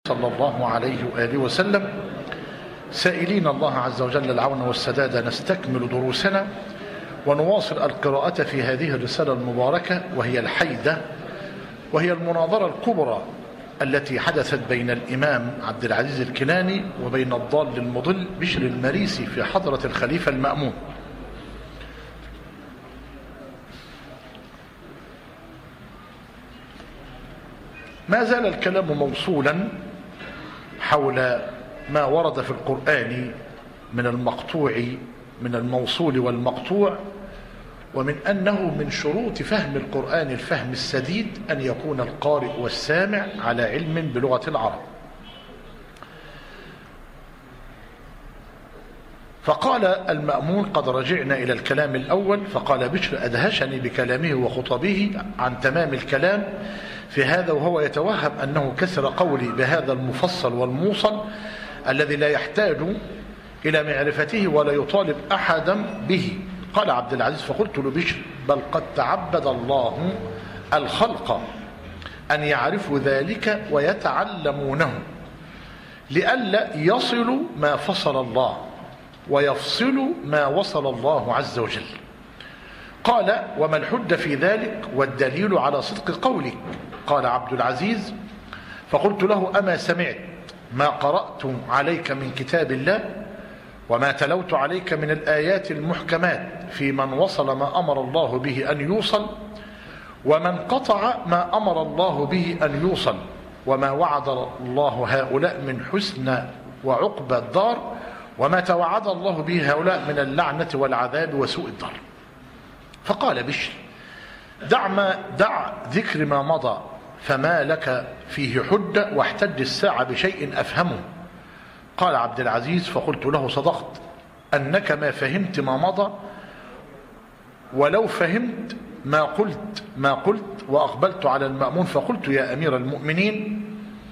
صلى الله عليه وآله وسلم، سائلين الله عز وجل العون والسداد، نستكمل دروسنا ونواصل القراءة في هذه الرسالة المباركة، وهي الحيدة، وهي المناظرة الكبرى التي حدثت بين الإمام عبد العزيز الكناني وبين الضال المضل بشر المريسي في حضرة الخليفة المأمون. ما زال الكلام موصولا حول ما ورد في القرآن من المقطوع، من الموصول والمقطوع، ومن أنه من شروط فهم القرآن الفهم السديد أن يكون القارئ والسامع على علم بلغة العرب. فقال المأمون: قد رجعنا إلى الكلام الأول. فقال بشر: أدهشني بكلامه وخطبه عن تمام الكلام في هذا، وهو يتوهم أنه كسر قولي بهذا المفصل والموصل الذي لا يحتاج إلى معرفته ولا يطالب أحدا به. قال عبد العزيز: فقلت لبشر: بل قد تعبد الله الخلق أن يعرفوا ذلك ويتعلمونه لئلا يصلوا ما فصل الله ويفصلوا ما وصل الله عز وجل. قال: وما الحجة في ذلك والدليل على صدق قولك؟ قال عبد العزيز: فقلت له: أما سمعت ما قرأت عليك من كتاب الله وما تلوت عليك من الآيات المحكمات في من وصل ما أمر الله به أن يوصل ومن قطع ما أمر الله به أن يوصل، وما وعد الله هؤلاء من حسن وعقبى الدار وما توعد الله به هؤلاء من اللعنة والعذاب وسوء الدار. فقال بشر: دع ذكر ما مضى، فما لك فيه حجة، واحتج الساعة بشيء أفهمه. قال عبد العزيز: فقلت له: صدقت أنك ما فهمت ما مضى، ولو فهمت ما قلت. وأقبلت على المأمون فقلت: يا أمير المؤمنين،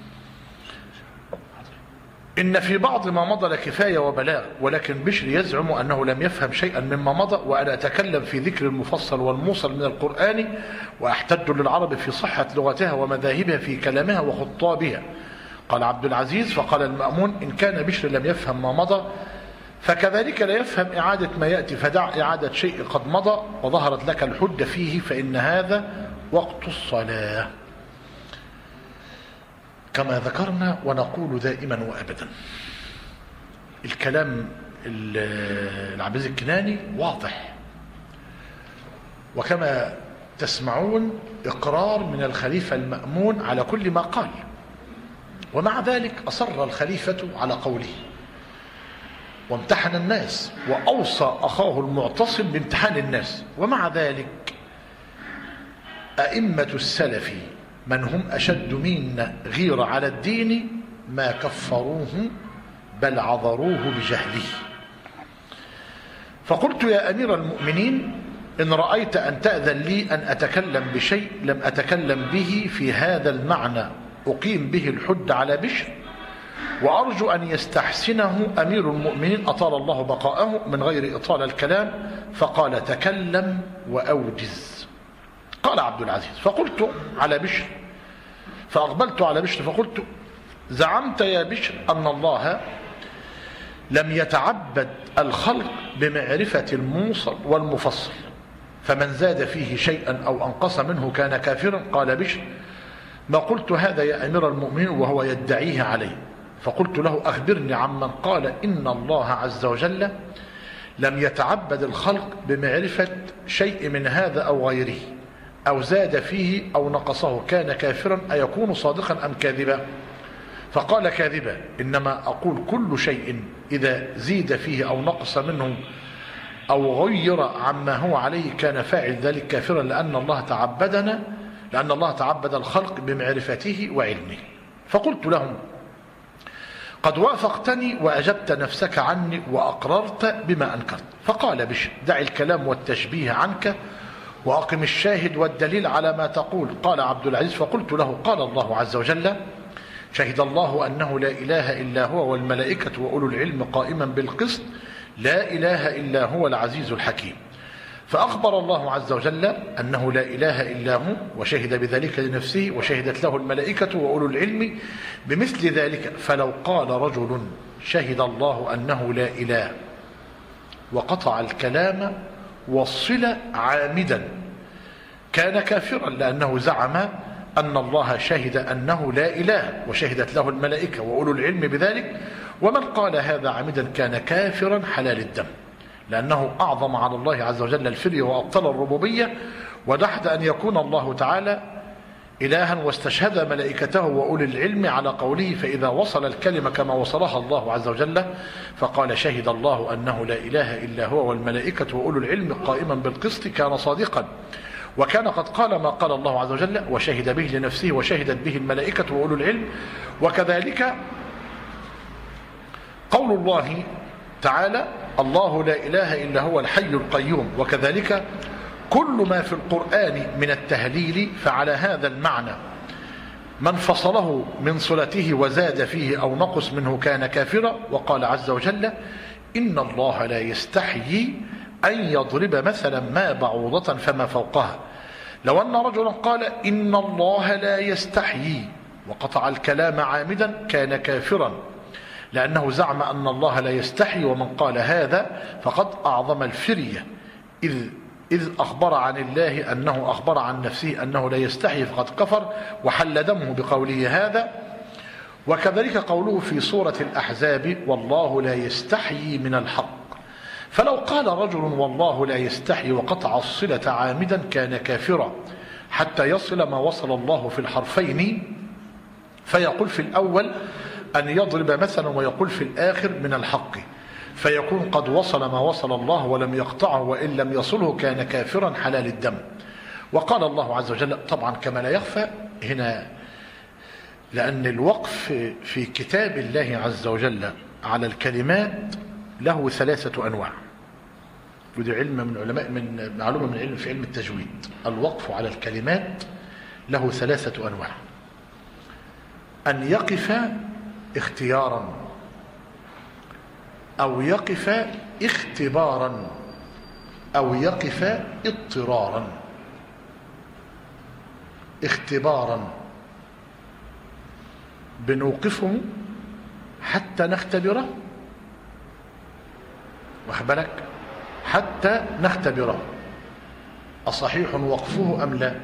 إن في بعض ما مضى لكفاية وبلاغ، ولكن بشر يزعم أنه لم يفهم شيئا مما مضى، وأنا أتكلم في ذكر المفصل والموصل من القرآن، وأحتج للعرب في صحة لغتها ومذاهبها في كلامها وخطابها. قال عبد العزيز: فقال المأمون: إن كان بشر لم يفهم ما مضى فكذلك لا يفهم إعادة ما يأتي، فدع إعادة شيء قد مضى وظهرت لك الحجة فيه، فإن هذا وقت الصلاة. كما ذكرنا ونقول دائما وأبدا، الكلام العبد الكناني واضح، وكما تسمعون إقرار من الخليفة المأمون على كل ما قال، ومع ذلك أصر الخليفة على قوله وامتحن الناس وأوصى أخاه المعتصم بامتحان الناس. ومع ذلك أئمة السلف من هم أشد منا غيرة على الدين ما كفروه بل عذروه بجهله. فقلت: يا أمير المؤمنين، إن رأيت أن تأذن لي أن أتكلم بشيء لم أتكلم به في هذا المعنى أقيم به الحج على بشر، وأرجو أن يستحسنه أمير المؤمنين أطال الله بقاءه من غير إطالة الكلام. فقال: تكلم وأوجز. قال عبد العزيز: فقلت على بشر، فأقبلت على بشر فقلت: زعمت يا بشر أن الله لم يتعبد الخلق بمعرفة الموصل والمفصل، فمن زاد فيه شيئا أو أنقص منه كان كافرا. قال بشر: ما قلت هذا يا أمير المؤمنين وهو يدعيه علي. فقلت له: أخبرني عمن قال إن الله عز وجل لم يتعبد الخلق بمعرفة شيء من هذا أو غيره، أو زاد فيه أو نقصه كان كافرا، أيكون صادقا أم كاذبا؟ فقال: كاذبا، إنما أقول كل شيء إذا زيد فيه أو نقص منه أو غير عما هو عليه كان فاعل ذلك كافرا، لأن الله تعبد الخلق بمعرفته وعلمه. فقلت لهم: قد وافقتني وأجبت نفسك عني وأقررت بما أنكرت. فقال بشر: دع الكلام والتشبيه عنك وأقم الشاهد والدليل على ما تقول. قال عبد العزيز: فقلت له: قال الله عز وجل: شهد الله أنه لا إله إلا هو والملائكة وأولو العلم قائما بالقسط لا إله إلا هو العزيز الحكيم. فأخبر الله عز وجل أنه لا إله إلا هو، وشهد بذلك لنفسه، وشهدت له الملائكة وأولو العلم بمثل ذلك. فلو قال رجل شهد الله أنه لا إله وقطع الكلام والصلة عامدا كان كافرا، لأنه زعم أن الله شهد أنه لا إله وشهدت له الملائكة وأولو العلم بذلك. ومن قال هذا عامدا كان كافرا حلال الدم، لأنه أعظم على الله عز وجل الفري وأبطل الربوبية، ودحد أن يكون الله تعالى إلها، واستشهد ملائكته وأولي العلم على قوله فإذا وصل الكلمة كما وصلها الله عز وجل فقال شهد الله أنه لا إله إلا هو والملائكة وأولو العلم قائما بالقسط كان صادقا، وكان قد قال ما قال الله عز وجل وشهد به لنفسه وشهدت به الملائكة وأولو العلم. وكذلك قول الله تعالى الله لا إله إلا هو الحي القيوم. وكذلك كل ما في القرآن من التهليل فعلى هذا المعنى، من فصله من صلته وزاد فيه أو نقص منه كان كافرا. وقال عز وجل إن الله لا يستحيي أن يضرب مثلا ما بعوضة فما فوقها. لو أن رجلا قال إن الله لا يستحيي وقطع الكلام عامدا كان كافرا، لأنه زعم أن الله لا يستحي، ومن قال هذا فقد أعظم الفرية، إذ أخبر عن الله أنه أخبر عن نفسه أنه لا يستحي فقد كفر وحل دمه بقوله هذا. وكذلك قوله في سورة الأحزاب والله لا يستحيي من الحق. فلو قال رجل والله لا يستحي وقطع الصلة عامدا كان كافرا حتى يصل ما وصل الله في الحرفين، فيقول في الأول أن يضرب مثلا ويقول في الآخر من الحق، فيكون قد وصل ما وصل الله ولم يقطعه، وإن لم يصله كان كافرا حلال الدم. وقال الله عز وجل طبعا كما لا يخفى هنا، لأن الوقف في كتاب الله عز وجل على الكلمات له 3 أنواع، ودي علم من علماء من معلومة من علم في علم التجويد. الوقف على الكلمات له 3 أنواع: أن يقف اختيارا، أو يقف اختبارا، أو يقف اضطرارا. اختبارا بنوقفه حتى نختبره، واخد بالك، حتى نختبره أصحيح وقفه أم لا.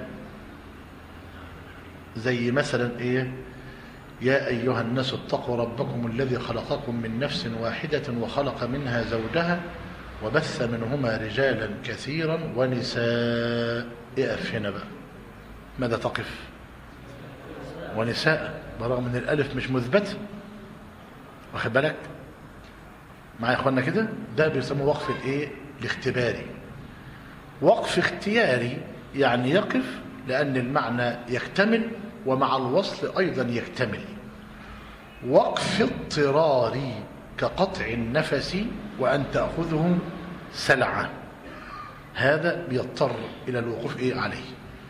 زي مثلا إيه؟ يا أيها الناس اتقوا ربكم الذي خلقكم من نفس واحدة وخلق منها زوجها وبث منهما رجالا كثيرا ونساء. اقف هنا بقى، ماذا تقف؟ ونساء، برغم ان الالف مش مثبته، واخد بالك معايا يا اخوانا كده؟ ده بيسموه وقف الايه؟ الاختباري. وقف اختياري يعني يقف لان المعنى يكتمل ومع الوصل أيضا يكتمل. وقف اضطراري كقطع النفس وأن تأخذه سلعة، هذا بيضطر إلى الوقوف عليه.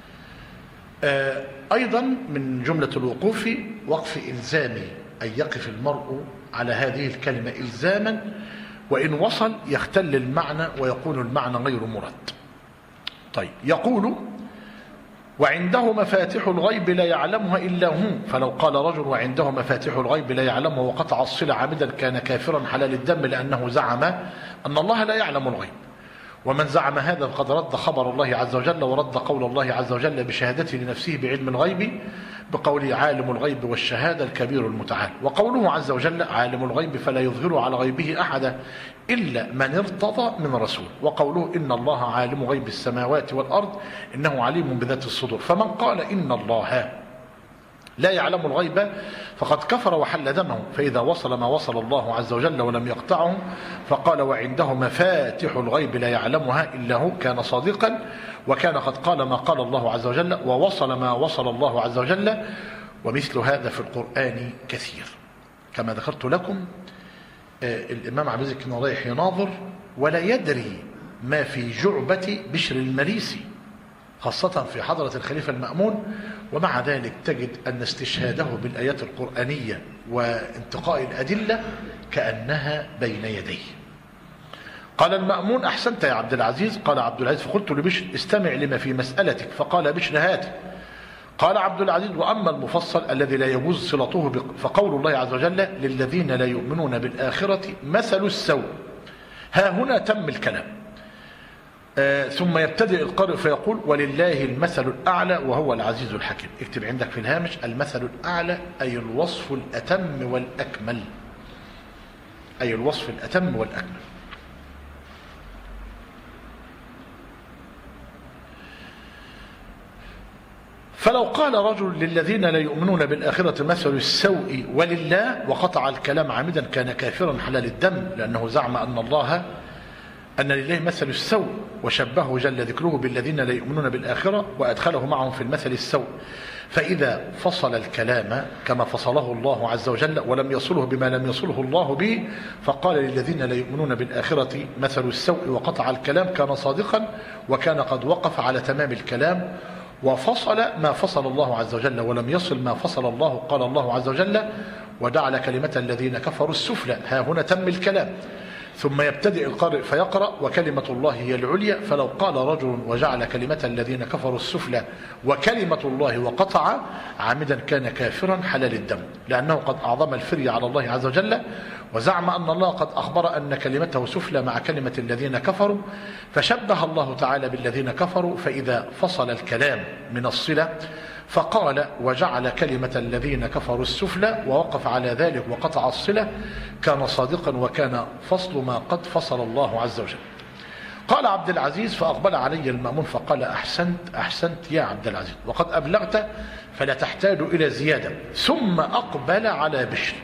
أيضا من جملة الوقوف وقف إلزامي، أن يقف المرء على هذه الكلمة إلزاما، وإن وصل يختل المعنى ويكون المعنى غير مراد. طيب، يقول وعنده مفاتيح الغيب لا يعلمها إلا هو. فلو قال رجل وعنده مفاتيح الغيب لا يعلمها وقطع الصلة عامدا كان كافرا حلال الدم، لأنه زعم أن الله لا يعلم الغيب. ومن زعم هذا فقد رد خبر الله عز وجل، ورد قول الله عز وجل بشهادته لنفسه بعلم الغيب بقوله عالم الغيب والشهادة الكبير المتعال. وقوله عز وجل عالم الغيب فلا يظهر على غيبه أحدا إلا من ارتضى من رسول. وقوله إن الله عالم غيب السماوات والأرض إنه عليم بذات الصدور. فمن قال إن الله لا يعلم الغيب فقد كفر وحل دمه. فإذا وصل ما وصل الله عز وجل ولم يقطعه فقال وعنده مفاتح الغيب لا يعلمها إلا هو كان صادقا، وكان قد قال ما قال الله عز وجل ووصل ما وصل الله عز وجل. ومثل هذا في القرآن كثير. كما ذكرت لكم الإمام عبد العزيز كان رايح يناظر ولا يدري ما في جعبة بشر المريسي، خاصة في حضرة الخليفة المأمون، ومع ذلك تجد أن استشهاده بالآيات القرآنية وانتقاء الأدلة كأنها بين يديه. قال المأمون: أحسنت يا عبد العزيز. قال عبد العزيز: فقلت لبشر: استمع لما في مسألتك. فقال بشر: هات. قال عبد العزيز: وأما المفصل الذي لا يجوز صلته فقول الله عز وجل: للذين لا يؤمنون بالآخرة مثل السوء. ها هنا تم الكلام. ثم يبتدئ القارئ فيقول: ولله المثل الأعلى وهو العزيز الحكيم. اكتب عندك في الهامش: المثل الأعلى أي الوصف الأتم والأكمل، أي الوصف الأتم والأكمل. فلو قال رجل: للذين لا يؤمنون بالآخرة مثل السوء ولله، وقطع الكلام عامدا، كان كافرا حلال الدم، لأنه زعم أن لله مثل السوء، وشبهه جل ذكره بالذين لا يؤمنون بالآخرة، وأدخله معهم في المثل السوء. فإذا فصل الكلام كما فصله الله عز وجل ولم يصله بما لم يصله الله به، فقال: للذين لا يؤمنون بالآخرة مثل السوء، وقطع الكلام، كان صادقا وكان قد وقف على تمام الكلام، وفصل ما فصل الله عز وجل ولم يصل ما فصل الله. قال الله عز وجل: وجعل كلمة الذين كفروا السفلى. ها هنا تم الكلام. ثم يبتدئ القارئ فيقرأ: وكلمة الله هي العليا. فلو قال رجل: وجعل كلمة الذين كفروا السفلى وكلمة الله، وقطع عامدا، كان كافرا حلال الدم، لأنه قد أعظم الفري على الله عز وجل، وزعم أن الله قد أخبر أن كلمته سفلى مع كلمة الذين كفروا، فشبه الله تعالى بالذين كفروا. فإذا فصل الكلام من الصلة فقال: وجعل كلمة الذين كفروا السفلى، ووقف على ذلك وقطع الصلة، كان صادقا وكان فصل ما قد فصل الله عز وجل. قال عبد العزيز: فأقبل علي المأمون فقال: أحسنت يا عبد العزيز، وقد أبلغت فلا تحتاج إلى زيادة. ثم أقبل على بشر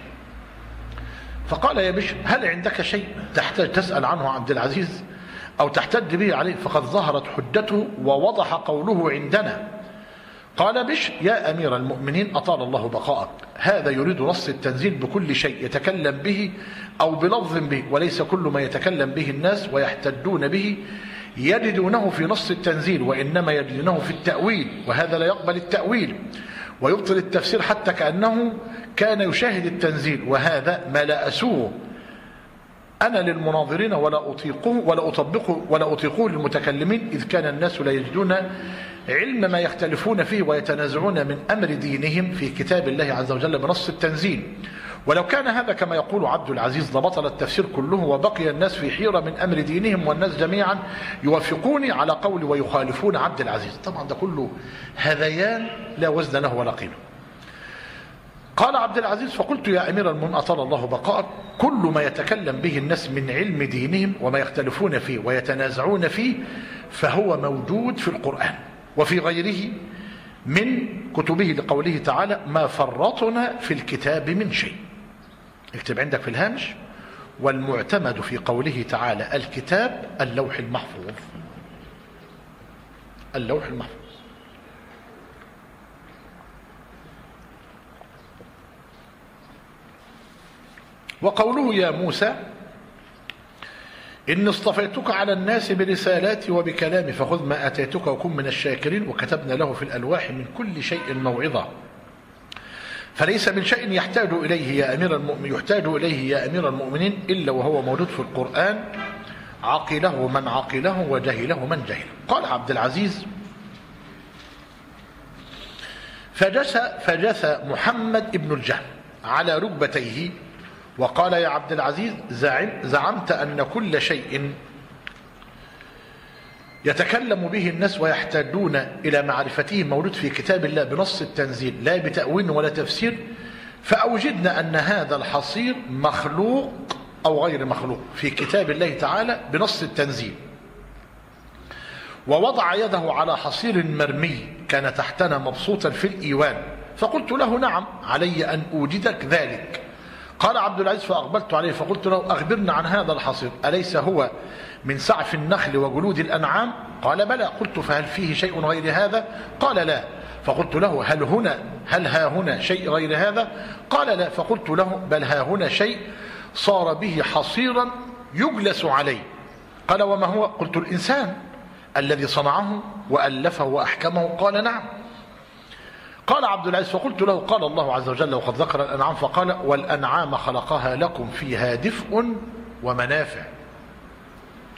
فقال: يا بشر، هل عندك شيء تحتاج تسأل عنه عبد العزيز أو تحتج به عليه؟ فقد ظهرت حجته ووضح قوله عندنا. قال بشر: يا أمير المؤمنين أطال الله بقاءك، هذا يريد نص التنزيل بكل شيء يتكلم به أو بلفظ به، وليس كل ما يتكلم به الناس ويحتجون به يجدونه في نص التنزيل، وإنما يجدونه في التأويل، وهذا لا يقبل التأويل ويبطل التفسير حتى كأنه كان يشاهد التنزيل، وهذا ما لا أسوه أنا للمناظرين ولا أطيقه للمتكلمين، إذ كان الناس لا يجدون علم ما يختلفون فيه ويتنازعون من أمر دينهم في كتاب الله عز وجل بنص التنزيل. ولو كان هذا كما يقول عبد العزيز لبطل التفسير كله، وبقي الناس في حيرة من أمر دينهم، والناس جميعا يوافقوني على قولي ويخالفون عبد العزيز. طبعا ده كله هذيان لا وزن له ولا قيمة. قال عبد العزيز: فقلت: يا أمير المؤمنين أطال الله بقاءك، كل ما يتكلم به الناس من علم دينهم وما يختلفون فيه ويتنازعون فيه فهو موجود في القرآن وفي غيره من كتبه، لقوله تعالى: ما فرطنا في الكتاب من شيء. اكتب عندك في الهامش: والمعتمد في قوله تعالى الكتاب اللوح المحفوظ. اللوح المحفوظ. وقوله: يا موسى إني اصطفيتك على الناس برسالاتي وبكلامي فخذ ما آتيتك وكن من الشاكرين، وكتبنا له في الألواح من كل شيء موعظة، فليس من شيء يحتاج إليه يا أمير المؤمنين إلا وهو موجود في القرآن، عقله من عقله وجهله من جهله. قال عبد العزيز: فجث محمد بن الجهم على ركبتيه وقال: يا عبد العزيز، زعمت أن كل شيء يتكلم به الناس ويحتاجون إلى معرفته مولود في كتاب الله بنص التنزيل لا بتأويل ولا تفسير، فأوجدنا أن هذا الحصير مخلوق أو غير مخلوق في كتاب الله تعالى بنص التنزيل. ووضع يده على حصير مرمي كان تحتنا مبسوطا في الإيوان، فقلت له: نعم، علي أن أوجدك ذلك. قال عبد العزيز: فأقبلت عليه فقلت له: أخبرنا عن هذا الحصير، أليس هو من سعف النخل وجلود الأنعام؟ قال: بلى. قلت: فهل فيه شيء غير هذا؟ قال: لا. فقلت له: هل ها هنا شيء غير هذا؟ قال: لا. فقلت له: بل ها هنا شيء صار به حصيرا يجلس عليه. قال: وما هو؟ قلت: الإنسان الذي صنعه وألفه وأحكمه. قال: نعم. قال عبد العزيز: فقلت له: قال الله عز وجل وقد ذكر الأنعام فقال: والأنعام خلقها لكم فيها دفء ومنافع.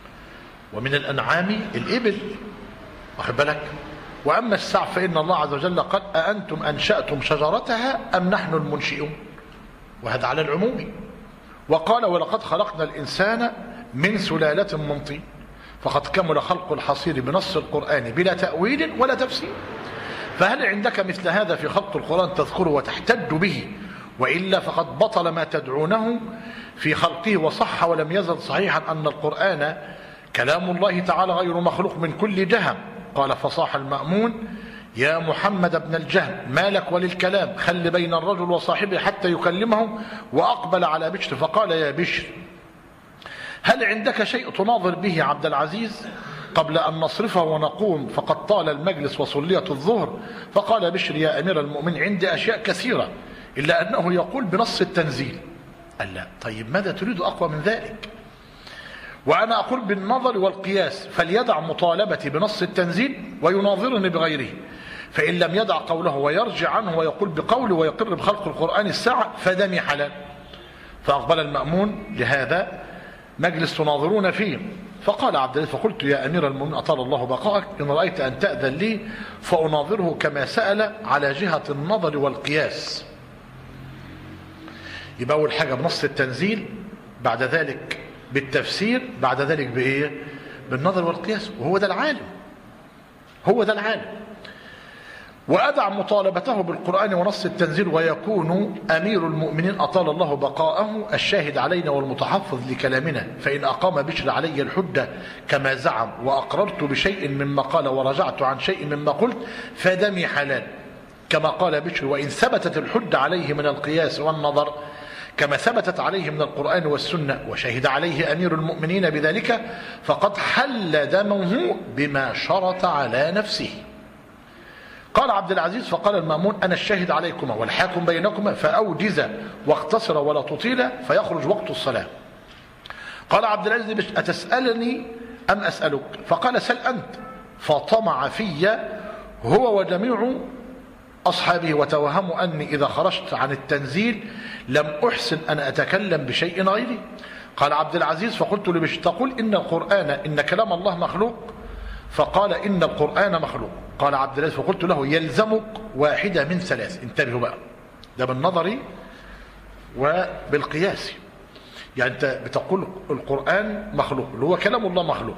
ومن الأنعام الإبل، واخد بالك؟ وأما السعف فإن الله عز وجل قال أأنتم أنشأتم شجرتها أم نحن المنشئون، وهذا على العموم. وقال ولقد خلقنا الإنسان من سلالة من طين فقد كمل خلق الحصير بنص القرآن بلا تأويل ولا تفسير. فهل عندك مثل هذا في خلق القرآن تذكره وتحتج به؟ وإلا فقد بطل ما تدعونه في خلقه وصح ولم يزل صحيحا أن القرآن كلام الله تعالى غير مخلوق من كل جهة. قال فصاح المأمون يا محمد بن الجهم ما لك وللكلام، خل بين الرجل وصاحبه حتى يكلمه. وأقبل على بشر فقال يا بشر هل عندك شيء تناظر به عبد العزيز قبل أن نصرفه ونقوم فقد طال المجلس وصليت الظهر؟ فقال بشر يا أمير المؤمنين عندي أشياء كثيرة إلا أنه يقول بنص التنزيل. قال لا، طيب ماذا تريد أقوى من ذلك؟ وأنا أقول بالنظر والقياس، فليدع مطالبتي بنص التنزيل ويناظرني بغيره، فإن لم يدع قوله ويرجع عنه ويقول بقوله ويقر بخلق القرآن الساعة فدمي حلال. فأقبل المأمون لهذا مجلس تناظرون فيه. فقال عبد العزيز فقلت يا أمير المؤمنين أطال الله بقاءك إن رأيت أن تأذن لي فأناظره كما سأل على جهة النظر والقياس. يبقى أول حاجة بنص التنزيل، بعد ذلك بالتفسير، بعد ذلك بإيه؟ بالنظر والقياس. وهو ده العالم، هو ده العالم. وأدع مطالبته بالقرآن ونص التنزيل ويكون أمير المؤمنين أطال الله بقاءه الشاهد علينا والمتحفظ لكلامنا، فإن أقام بشر علي الحجة كما زعم وأقررت بشيء مما قال ورجعت عن شيء مما قلت فدمي حلال كما قال بشر، وإن ثبتت الحجة عليه من القياس والنظر كما ثبتت عليه من القرآن والسنة وشهد عليه أمير المؤمنين بذلك فقد حل دمه بما شرط على نفسه. قال عبد العزيز فقال المأمون أنا الشاهد عليكما والحاكم بينكما فأوجز واقتصر ولا تطيل فيخرج وقت الصلاة. قال عبد العزيز أتسألني أم أسألك؟ فقال سل أنت. فطمع في هو وجميع أصحابه وتوهموا أني إذا خرجت عن التنزيل لم أحسن أن أتكلم بشيء غيري. قال عبد العزيز فقلت لبشر تقول إن القرآن إن كلام الله مخلوق؟ فقال إن القرآن مخلوق. قال عبد العزيز فقلت له يلزمك واحدة من ثلاث. انتبهوا بقى، ده بالنظري وبالقياس. يعني أنت بتقول القرآن مخلوق اللي هو كلام الله مخلوق،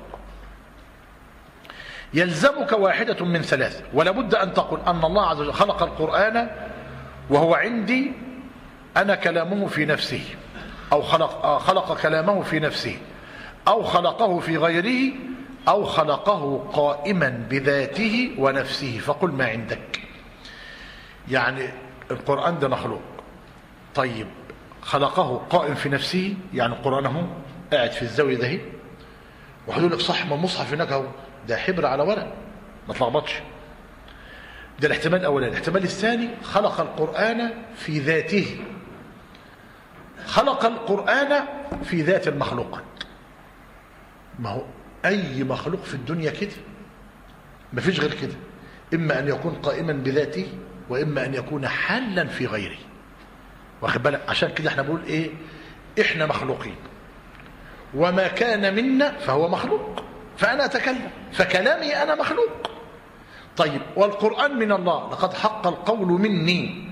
يلزمك واحدة من ثلاث، ولا بد أن تقول أن الله عز وجل خلق القرآن وهو عندي أنا كلامه في نفسه، أو خلق كلامه في نفسه، أو خلقه في غيره، أو خلقه قائما بذاته ونفسه. فقل ما عندك. يعني القرآن ده مخلوق، طيب خلقه قائم في نفسه، يعني القرآن هو قاعد في الزاوية ده وحدول لك صح ما المصحف هناك اهو، ده حبر على ورق ما تلخبطش. ده الاحتمال الأولاني. الاحتمال الثاني خلق القرآن في ذاته، خلق القرآن في ذات المخلوقات. ما هو أي مخلوق في الدنيا كده، ما فيش غير كده، إما أن يكون قائما بذاته وإما أن يكون حالا في غيره. واخد بالك؟ عشان كده احنا بنقول إيه؟ إحنا مخلوقين وما كان منا فهو مخلوق، فأنا أتكلم فكلامي أنا مخلوق. طيب والقرآن من الله لقد حق القول مني،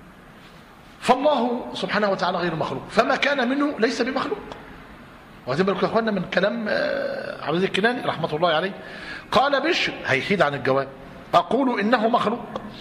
فالله سبحانه وتعالى غير مخلوق، فما كان منه ليس بمخلوق. واخدين بالكم يا اخوانا من كلام عبد العزيز الكناني رحمه الله عليه؟ قال بشر هيحيد عن الجواب اقول انه مخلوق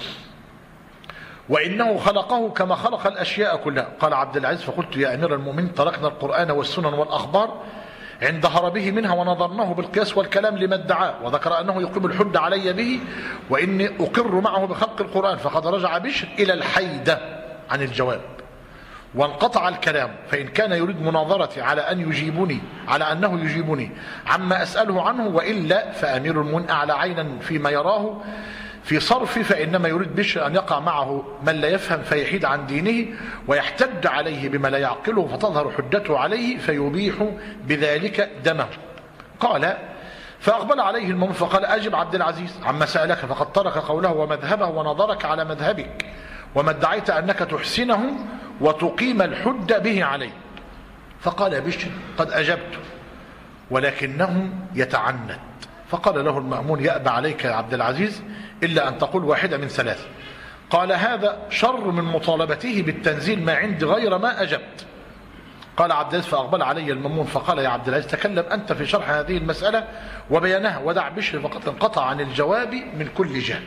وانه خلقه كما خلق الاشياء كلها. قال عبد العزيز فقلت يا امير المؤمنين تركنا القرآن والسنن والاخبار عند هربه منها ونظرناه بالقياس والكلام لما ادعاه، وذكر انه يقيم الحج علي به واني اقر معه بخلق القرآن. فقد رجع بشر الى الحيدة عن الجواب وانقطع الكلام، فإن كان يريد مناظرتي على أنه يجيبني عما أسأله عنه، وإلا فأمير المؤمنين أعلى عينا فيما يراه في صرفي، فإنما يريد بشر أن يقع معه من لا يفهم فيحيد عن دينه ويحتج عليه بما لا يعقله فتظهر حجته عليه فيبيح بذلك دمه. قال فأقبل عليه المؤمن فقال أجب عبد العزيز عما سألك، فقد ترك قوله ومذهبه ونظرك على مذهبك وما ادعيت أنك تحسنه وتقيم الحج به عليه. فقال بشر قد أجبت ولكنه يتعنت. فقال له المأمون: يأبى عليك يا عبد العزيز إلا أن تقول واحدة من ثلاث. قال: هذا شر من مطالبته بالتنزيل ما عندي غير ما أجبت. قال عبد العزيز: فأقبل علي المأمون فقال: يا عبد العزيز، تكلم أنت في شرح هذه المسألة وبيانها، ودع بشر فقد انقطع عن الجواب من كل جهة.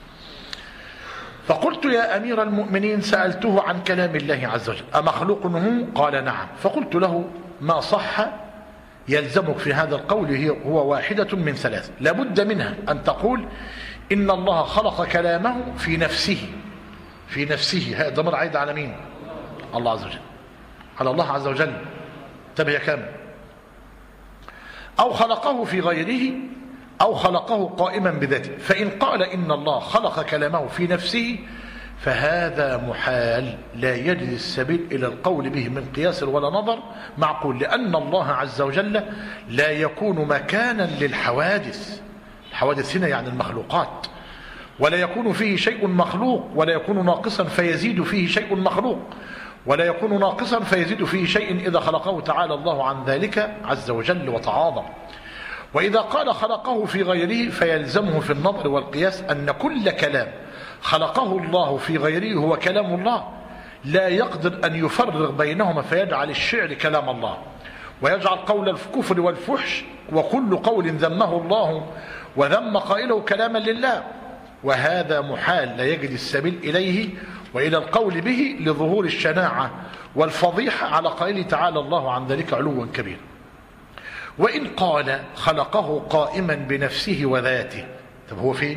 فقلت: يا أمير المؤمنين، سألته عن كلام الله عز وجل أمخلوق هو؟ قال: نعم. فقلت له: ما صح يلزمك في هذا القول هو واحدة من ثلاث، لابد منها أن تقول إن الله خلق كلامه في نفسه. في نفسه، هذا ضمير عايد على مين؟ الله عز وجل، على الله عز وجل. انتبه يا كامل. أو خلقه في غيره، أو خلقه قائما بذاته. فإن قال إن الله خلق كلامه في نفسه فهذا محال، لا يجد السبيل إلى القول به من قياس ولا نظر معقول، لأن الله عز وجل لا يكون مكانا للحوادث. الحوادث هنا يعني المخلوقات، ولا يكون فيه شيء مخلوق، ولا يكون ناقصا فيزيد فيه شيء مخلوق، ولا يكون ناقصا فيزيد فيه شيء إذا خلقه تعالى الله عن ذلك عز وجل وتعاظم. وإذا قال خلقه في غيره فيلزمه في النظر والقياس أن كل كلام خلقه الله في غيره هو كلام الله، لا يقدر أن يفرق بينهما فيجعل الشعر كلام الله، ويجعل قول الكفر والفحش وكل قول ذمه الله وذم قائله كلاما لله، وهذا محال لا يجد السبيل إليه وإلى القول به لظهور الشناعة والفضيحة على قائله تعالى الله عن ذلك علوا كبيرا. وإن قال خلقه قائما بنفسه وذاته، طب هو فين؟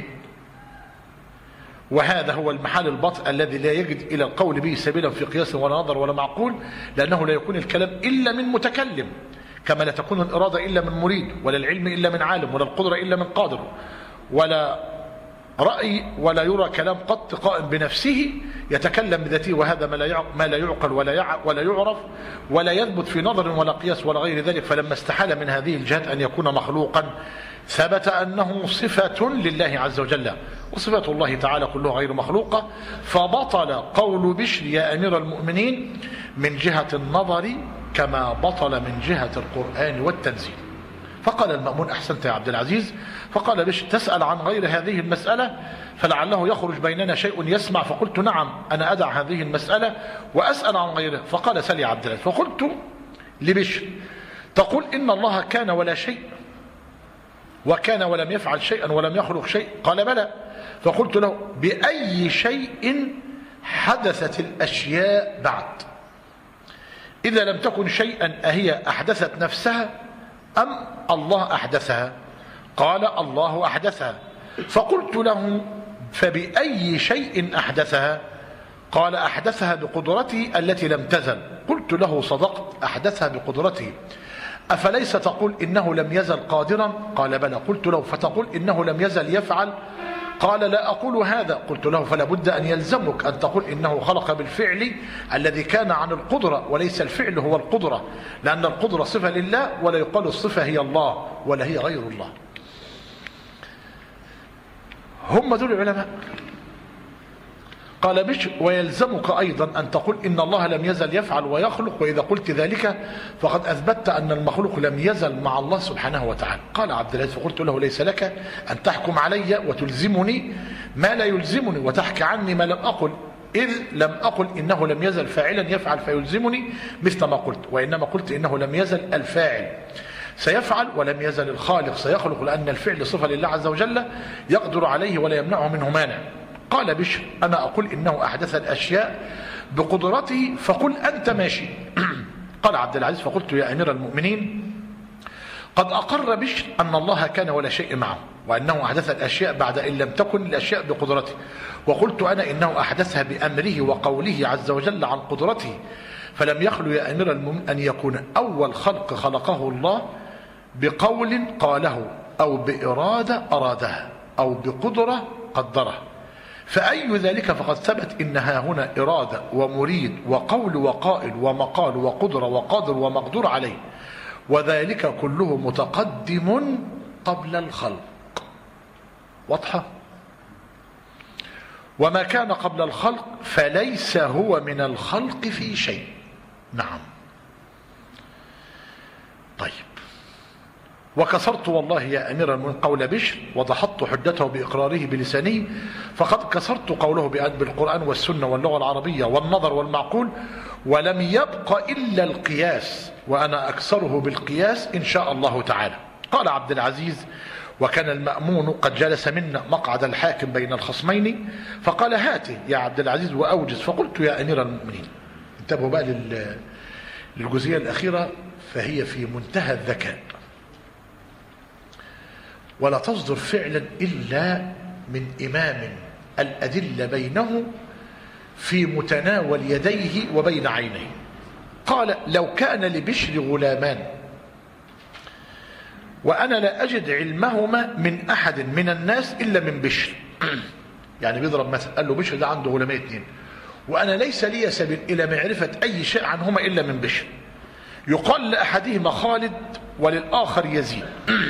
وهذا هو المحال البطء الذي لا يجد إلى القول به سبيلا في قياس ولا نظر ولا معقول، لأنه لا يكون الكلام إلا من متكلم، كما لا تكون الإرادة إلا من مريد، ولا العلم إلا من عالم، ولا القدرة إلا من قادر، ولا رأي، ولا يرى كلام قط قائم بنفسه يتكلم بذاته، وهذا ما لا يعقل ولا يعرف ولا يثبت في نظر ولا قياس ولا غير ذلك. فلما استحال من هذه الجهات أن يكون مخلوقا ثبت أنه صفة لله عز وجل، وصفات الله تعالى كلها غير مخلوقة، فبطل قول بشر يا أمير المؤمنين من جهة النظر كما بطل من جهة القرآن والتنزيل. فقال المأمون: أحسنت يا عبد العزيز. فقال بشر: تسأل عن غير هذه المسألة فلعله يخرج بيننا شيء يسمع. فقلت: نعم، أنا أدع هذه المسألة وأسأل عن غيرها. فقال: سل يا عبد العزيز. فقلت لبشر: تقول إن الله كان ولا شيء، وكان ولم يفعل شيئا ولم يخلق شيء؟ قال: بلى. فقلت له: بأي شيء حدثت الأشياء بعد؟ إذا لم تكن شيئا أهي أحدثت نفسها أم الله أحدثها؟ قال: الله أحدثها. فقلت له: فبأي شيء أحدثها؟ قال: أحدثها بقدرته التي لم تزل. قلت له: صدقت، أحدثها بقدرته. أفليس تقول إنه لم يزل قادرا؟ قال: بلى. قلت له: فتقول إنه لم يزل يفعل؟ قال: لا أقول هذا. قلت له: فلا بد أن يلزمك أن تقول إنه خلق بالفعل الذي كان عن القدرة، وليس الفعل هو القدرة، لأن القدرة صفة لله، ولا يقال الصفة هي الله ولا هي غير الله. هم دول العلماء. قال بشر: ويلزمك أيضا أن تقول إن الله لم يزل يفعل ويخلق، وإذا قلت ذلك فقد أثبتت أن المخلوق لم يزل مع الله سبحانه وتعالى. قال عبد العزيز: فقلت له: ليس لك أن تحكم علي وتلزمني ما لا يلزمني، وتحكي عني ما لم أقل، إذ لم أقل إنه لم يزل فاعلا يفعل فيلزمني مثل ما قلت، وإنما قلت إنه لم يزل الفاعل سيفعل، ولم يزل الخالق سيخلق، لأن الفعل صفة لله عز وجل يقدر عليه ولا يمنعه منه مانع. قال بشر: أنا أقول إنه أحدث الأشياء بقدرته، فقل أنت ماشي. قال عبد العزيز: فقلت: يا أمير المؤمنين، قد أقر بشر أن الله كان ولا شيء معه، وأنه أحدث الأشياء بعد إن لم تكن الأشياء بقدرته، وقلت أنا إنه أحدثها بأمره وقوله عز وجل عن قدرته، فلم يخلو يا أمير المؤمنين أن يكون أول خلق خلقه الله بقول قاله، أو بإرادة أرادها، أو بقدرة قدرها. فأي ذلك فقد ثبت إنها هنا إرادة ومريد وقول وقائل ومقال وقدرة وقادر ومقدور عليه، وذلك كله متقدم قبل الخلق. واضحة؟ وما كان قبل الخلق فليس هو من الخلق في شيء. نعم. طيب، وكسرت والله يا أمير المؤمنين قول بشر ودحضت حجته بإقراره بلسانه، فقد كسرت قوله بالقرآن والسنة واللغة العربية والنظر والمعقول، ولم يبق إلا القياس، وأنا أكسره بالقياس إن شاء الله تعالى. قال عبد العزيز: وكان المأمون قد جلس منا مقعد الحاكم بين الخصمين، فقال: هاته يا عبد العزيز وأوجز. فقلت: يا أمير المؤمنين. انتبهوا بقى للجزئية الأخيرة، فهي في منتهى الذكاء، ولا تصدر فعلا إلا من إمام الأدلة بينه في متناول يديه وبين عينيه. قال: لو كان لبشر غلامان وأنا لا أجد علمهما من أحد من الناس إلا من بشر. يعني بيضرب مثل، قال له بشر ده عنده غلامين 2، وأنا ليس لي سبيل إلى معرفة أي شيء عنهما إلا من بشر. يقال لأحدهما خالد وللآخر يزيد.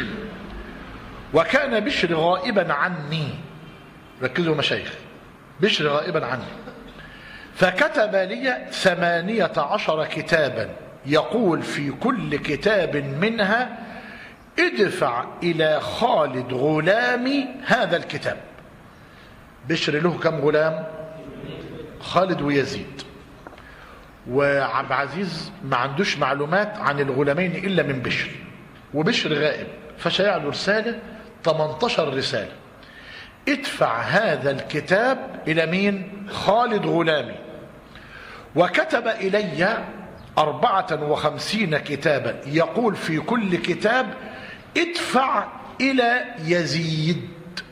وكان بشر غائبا عني، ركزوا مشايخ، بشر غائبا عني، فكتب لي 18 كتابا، يقول في كل كتاب منها: ادفع إلى خالد غلامي هذا الكتاب. بشر له كم غلام؟ خالد ويزيد. وعبد العزيز ما عندوش معلومات عن الغلامين إلا من بشر، وبشر غائب، فشيع له رسالة، 18 رسالة: ادفع هذا الكتاب إلى مين؟ خالد غلامي. وكتب إلي 54 كتابا، يقول في كل كتاب: ادفع إلى يزيد،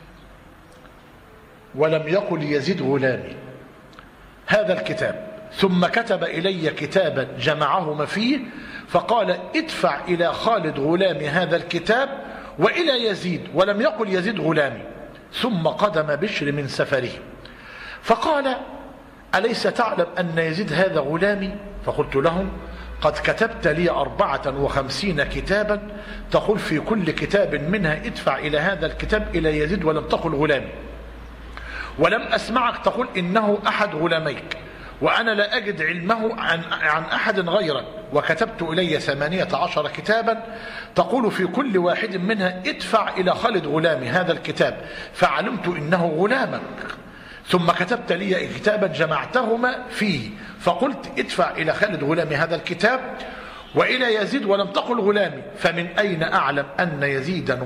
ولم يقل يزيد غلامي، هذا الكتاب. ثم كتب إلي كتابا جمعهما فيه، فقال: ادفع إلى خالد غلامي هذا الكتاب وإلى يزيد، ولم يقل يزيد غلامي. ثم قدم بشر من سفره فقال: أليس تعلم أن يزيد هذا غلامي؟ فقلت له: قد كتبت لي 54 كتابا تقول في كل كتاب منها ادفع إلى هذا الكتاب إلى يزيد، ولم تقل غلامي، ولم أسمعك تقول إنه أحد غلاميك، وأنا لا أجد علمه عن أحد غيرك. وكتبت إلي 18 كتابا تقول في كل واحد منها ادفع إلى خالد غلامي هذا الكتاب، فعلمت إنه غلامك. ثم كتبت لي كتابا جمعتهما فيه، فقلت ادفع إلى خالد غلامي هذا الكتاب وإلى يزيد، ولم تقل غلامي، فمن أين أعلم أن يزيدا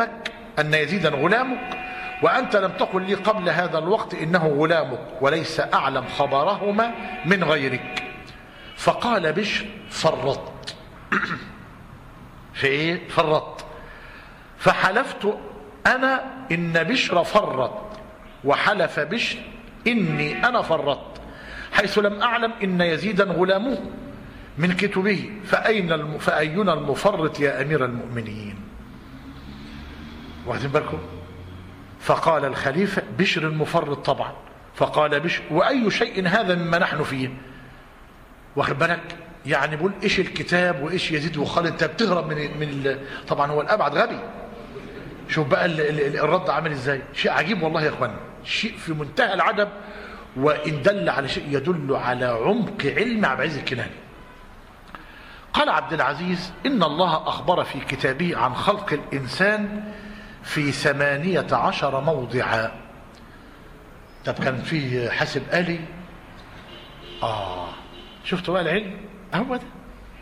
غلامك وأنت لم تقل لي قبل هذا الوقت إنه غلامك، وليس أعلم خبرهما من غيرك. فقال بشر: فرطت. في إيه؟ فرطت. فحلفت أنا إن بشر فرط، وحلف بشر إني أنا فرطت، حيث لم أعلم إن يزيدا غلامه من كتبه، فأينا المفرط يا أمير المؤمنين؟ واخدين بالكم؟ فقال الخليفة: بشر المفرط طبعا. فقال بشر: وأي شيء هذا مما نحن فيه؟ واخد بالك؟ يعني بقول إيش الكتاب وإيش يزيد وخالد؟ أنت بتهرب من طبعا هو الأبعد غبي. شوف بقى الرد عامل إزاي، شيء عجيب والله يا إخوان، شيء في منتهى العجب، وإن دل على شيء يدل على عمق علم عبد العزيز الكناني. قال عبد العزيز: إن الله أخبر في كتابه عن خلق الإنسان في 18 موضعا. طب كان فيه حاسب آلي؟ شفتوا بقى العلم؟ هو ده.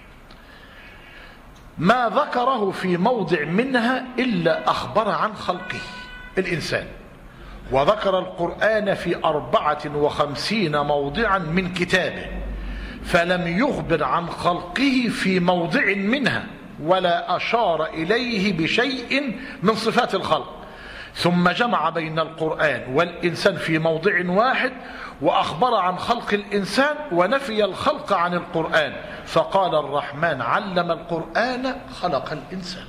ما ذكره في موضع منها إلا أخبر عن خلقه الإنسان، وذكر القرآن في 54 موضعا من كتابه، فلم يخبر عن خلقه في موضع منها، ولا أشار إليه بشيء من صفات الخلق. ثم جمع بين القرآن والإنسان في موضع واحد، وأخبر عن خلق الإنسان ونفي الخلق عن القرآن، فقال: الرحمن علم القرآن خلق الإنسان.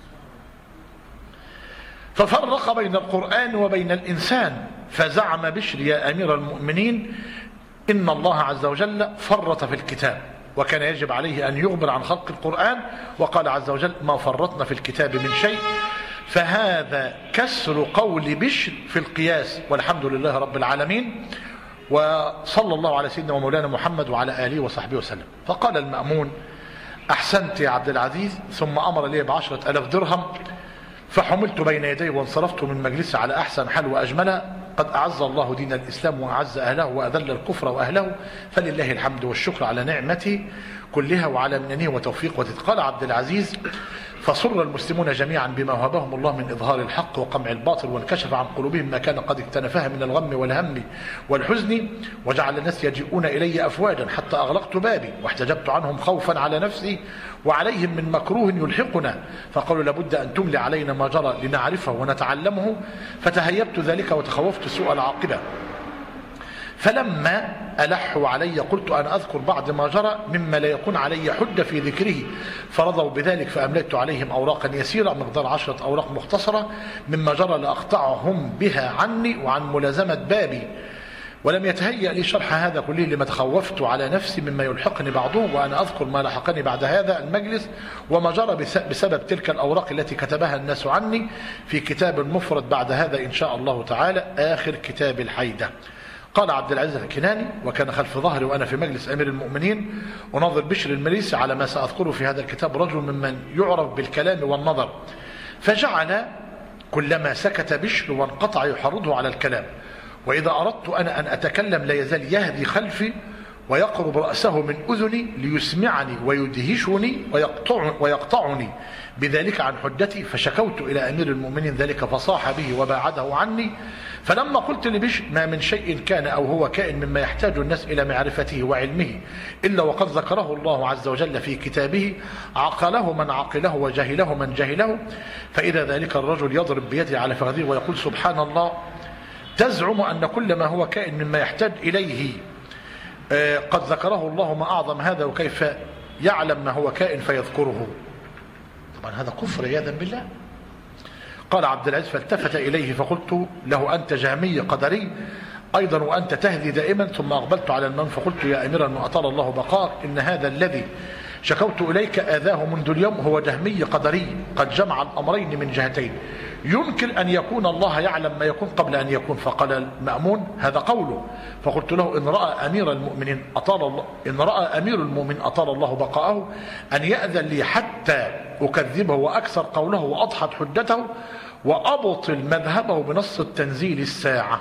ففرق بين القرآن وبين الإنسان. فزعم بشر يا أمير المؤمنين إن الله عز وجل فرط في الكتاب، وكان يجب عليه أن يخبر عن خلق القرآن، وقال عز وجل: ما فرطنا في الكتاب من شيء. فهذا كسر قول بشر في القياس، والحمد لله رب العالمين، وصلى الله على سيدنا ومولانا محمد وعلى آله وصحبه وسلم. فقال المأمون: أحسنت يا عبد العزيز. ثم أمر لي ب10,000 درهم، فحملت بين يديه وانصرفت من مجلسه على أحسن حال وأجمله. قد أعز الله دين الإسلام وأعز أهله وأذل الكفر وأهله، فلله الحمد والشكر على نعمته كلها وعلى مننه وتوفيقه. قال عبد العزيز: فصر المسلمون جميعا بما وهبهم الله من إظهار الحق وقمع الباطل، وانكشف عن قلوبهم ما كان قد اكتنفها من الغم والهم والحزن، وجعل الناس يجيئون إلي أفواجا حتى أغلقت بابي واحتجبت عنهم خوفا على نفسي وعليهم من مكروه يلحقنا، فقالوا لابد أن تملي علينا ما جرى لنعرفه ونتعلمه، فتهيبت ذلك وتخوفت سوء العاقبة. فلما ألحوا علي قلت أنا أذكر بعض ما جرى مما لا يكون علي حجة في ذكره، فرضوا بذلك، فأمليت عليهم أوراقا يسيرة مقدار 10 أوراق مختصرة مما جرى لأقطعهم بها عني وعن ملازمة بابي. ولم يتهيأ لي شرح هذا كله لما تخوفت على نفسي مما يلحقني بعضه، وأنا أذكر ما لحقني بعد هذا المجلس وما جرى بسبب تلك الأوراق التي كتبها الناس عني في كتاب مفرد بعد هذا إن شاء الله تعالى، آخر كتاب الحيدة. قال عبد العزيز الكناني: وكان خلف ظهري وأنا في مجلس أمير المؤمنين وناظر بشر المريسي على ما سأذكره في هذا الكتاب رجل ممن يعرف بالكلام والنظر، فجعل كلما سكت بشر وانقطع يحرضه على الكلام، وإذا أردت أنا أن أتكلم لا يزال يهدي خلفي ويقرب رأسه من أذني ليسمعني ويدهشني ويقطعني بذلك عن حجتي، فشكوت إلى أمير المؤمنين ذلك فصاح به وباعده عني. فلما قلت لبشر: ما من شيء كان أو هو كائن مما يحتاج الناس إلى معرفته وعلمه إلا وقد ذكره الله عز وجل في كتابه، عقله من عقله وجهله من جهله. فإذا ذلك الرجل يضرب بيده على فخذه ويقول: سبحان الله، تزعم أن كل ما هو كائن مما يحتاج إليه قد ذكره الله، ما أعظم هذا، وكيف يعلم ما هو كائن فيذكره؟ طبعا هذا كفر عياذا بالله. قال عبد العزيز: فالتفت إليه فقلت له: أنت جهمي قدري أيضا وأنت تهدي دائما. ثم أقبلت على المن فقلت: يا أمير المؤمنين أطال الله بقاك، إن هذا الذي شكوت إليك آذاه منذ اليوم هو جهمي قدري قد جمع الأمرين من جهتين، يمكن أن يكون الله يعلم ما يكون قبل أن يكون. فقال المأمون: هذا قوله. فقلت له: إن رأى أمير المؤمنين أطال الله بقاءه أن يأذن لي حتى أكذبه وأكثر قوله وأضحط حجته وأبطل مذهبه بنص التنزيل الساعة.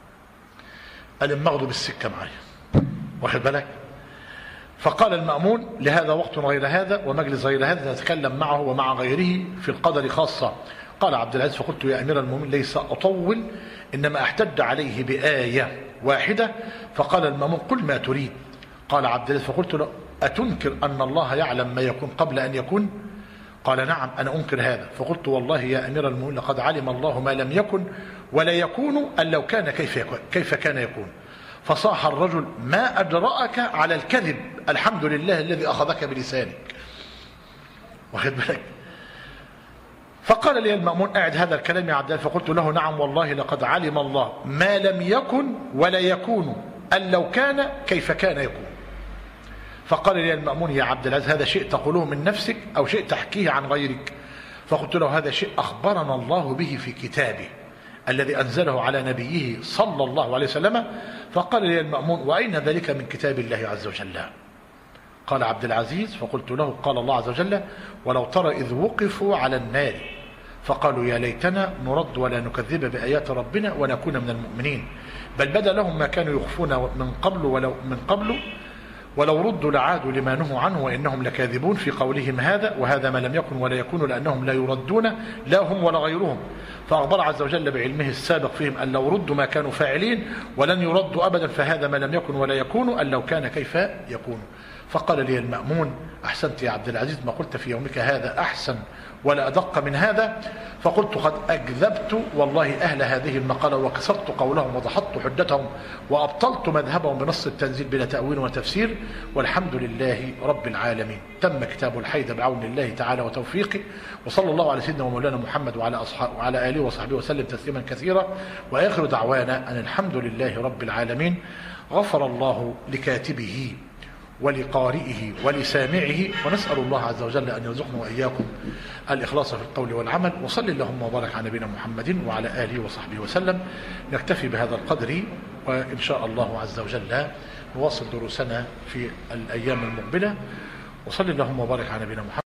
قال: المغضو بالسكة معي، واخد بالك؟ فقال المأمون: لهذا وقت غير هذا ومجلس غير هذا نتكلم معه ومع غيره في القدر خاصة. قال عبد العزيز: فقلت: يا أمير المؤمنين ليس أطول، إنما احتج عليه بآية واحدة. فقال المأمون: قل ما تريد. قال عبد العزيز: فقلت له: أتنكر أن الله يعلم ما يكون قبل أن يكون؟ قال: نعم أنا أنكر هذا. فقلت: والله يا أمير المؤمنين لقد علم الله ما لم يكن ولا يكون، أن لو كان كيف كان يكون. فصاح الرجل: ما أجرأك على الكذب، الحمد لله الذي أخذك بلسانك، واخد بالك؟ فقال لي المأمون: أعد هذا الكلام يا عبد الله. فقلت له: نعم والله لقد علم الله ما لم يكن ولا يكون، أن لو كان كيف كان يكون. فقال لي المأمون: يا عبد العزيز، هذا شيء تقوله من نفسك أو شيء تحكيه عن غيرك؟ فقلت له: هذا شيء أخبرنا الله به في كتابه الذي أنزله على نبيه صلى الله عليه وسلم. فقال لي المأمون: وأين ذلك من كتاب الله عز وجل؟ قال عبد العزيز: فقلت له: قال الله عز وجل: ولو ترى إذ وقفوا على النار فقالوا يا ليتنا نرد ولا نكذب بآيات ربنا ونكون من المؤمنين، بل بدا لهم ما كانوا يخفون من قبل ولو ردوا لعادوا لما نهوا عنه وإنهم لكاذبون في قولهم هذا، وهذا ما لم يكن ولا يكون لأنهم لا يردون لا هم ولا غيرهم. فأخبر عز وجل بعلمه السابق فيهم أن لو ردوا ما كانوا فاعلين ولن يردوا أبدا، فهذا ما لم يكن ولا يكون، أن لو كان كيف يكون. فقال لي المأمون: أحسنت يا عبد العزيز، ما قلت في يومك هذا أحسن ولا أدق من هذا. فقلت: قد أكذبت والله أهل هذه المقالة وكسرت قولهم وضحطت حجتهم وأبطلت مذهبهم بنص التنزيل بلا تأويل وتفسير، والحمد لله رب العالمين. تم كتاب الحيدة بعون الله تعالى وتوفيقه، وصلى الله على سيدنا ومولانا محمد وعلى آله وصحبه وسلم تسليما كثيرا، وآخر دعوانا أن الحمد لله رب العالمين. غفر الله لكاتبه ولقارئه ولسامعه، ونسأل الله عز وجل أن يرزقنا وإياكم الإخلاص في القول والعمل. وصل اللهم وبارك على نبينا محمد وعلى آله وصحبه وسلم. نكتفي بهذا القدر، وإن شاء الله عز وجل نواصل دروسنا في الأيام المقبلة، وصلي اللهم وبارك على نبينا محمد